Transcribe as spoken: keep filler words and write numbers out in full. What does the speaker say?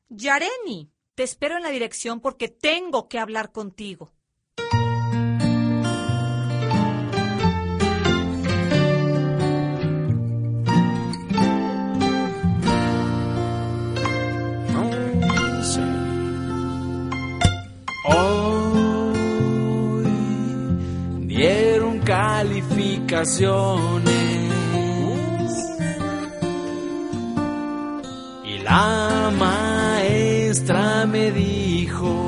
Yareni, te espero en la dirección porque tengo que hablar contigo. Hoy dieron calificaciones y la maestra me dijo: